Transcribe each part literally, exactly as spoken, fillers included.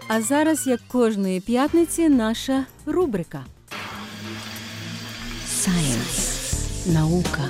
А зараз, як кожної п'ятниці, наша рубрика Science. Наука.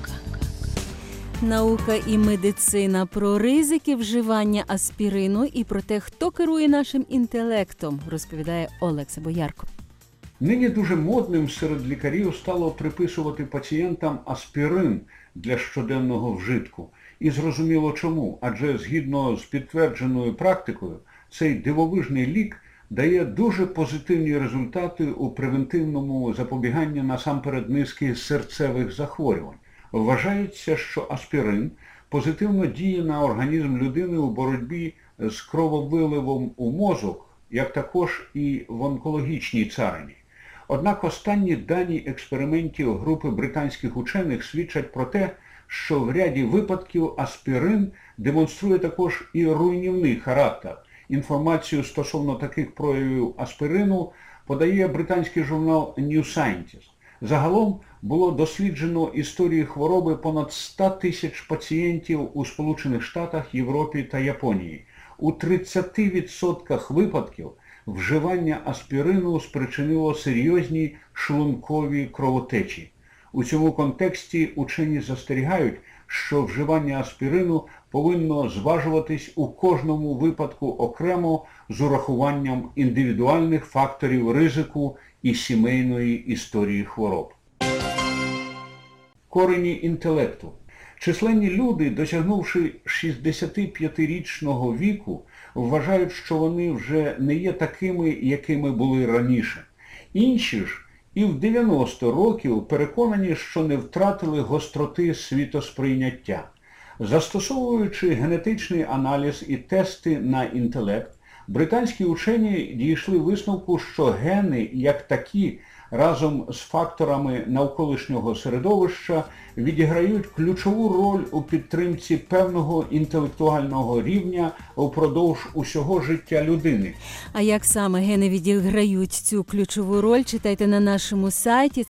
Наука і медицина про ризики вживання аспірину і про те, хто керує нашим інтелектом, розповідає Олекса Боярко. Нині дуже модним серед лікарів стало приписувати пацієнтам аспірин для щоденного вжитку. І зрозуміло чому, адже згідно з підтвердженою практикою, цей дивовижний лік дає дуже позитивні результати у превентивному запобіганні насамперед низки серцевих захворювань. Вважається, що аспірин позитивно діє на організм людини у боротьбі з крововиливом у мозок, як також і в онкологічній царині. Однак останні дані експериментів групи британських учених свідчать про те, що в ряді випадків аспірин демонструє також і руйнівний характер. Інформацію стосовно таких проявів аспірину подає британський журнал New Scientist. Загалом було досліджено історії хвороби понад сто тисяч пацієнтів у Сполучених Штатах, Європі та Японії. У тридцяти відсотках випадків вживання аспірину спричинило серйозні шлункові кровотечі. У цьому контексті учені застерігають, що вживання аспірину повинно зважуватись у кожному випадку окремо з урахуванням індивідуальних факторів ризику і сімейної історії хвороб. Корені інтелекту. Численні люди, досягнувши шістдесятип'ятирічного віку, вважають, що вони вже не є такими, якими були раніше. Інші ж і в дев'яносто років переконані, що не втратили гостроти світосприйняття. Застосовуючи генетичний аналіз і тести на інтелект, британські учені дійшли висновку, що гени, як такі, разом з факторами навколишнього середовища відіграють ключову роль у підтримці певного інтелектуального рівня упродовж усього життя людини. А як саме гени відіграють цю ключову роль, читайте на нашому сайті.